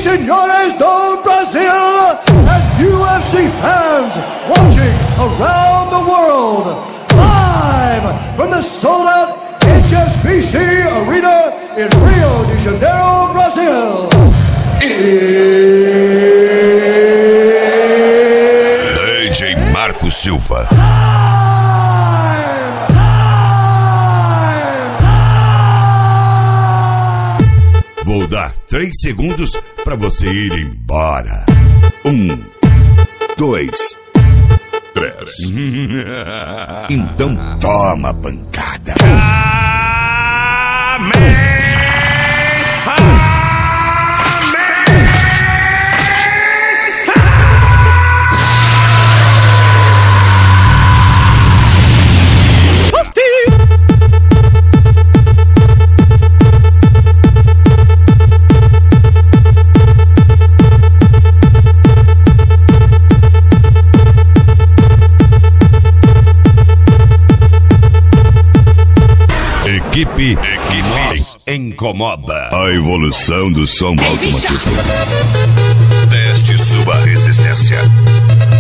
senhores do Brasil, and UFC fans watching around the world, live from the sold-out HSBC Arena in Rio de Janeiro, Brazil. DJ Marco Silva. Vou dar 3 segundos pra você ir embora. 1, 2, 3. Então toma pancada. Equipe Nós Incomoda. A evolução do som automotivo. Teste sua resistência.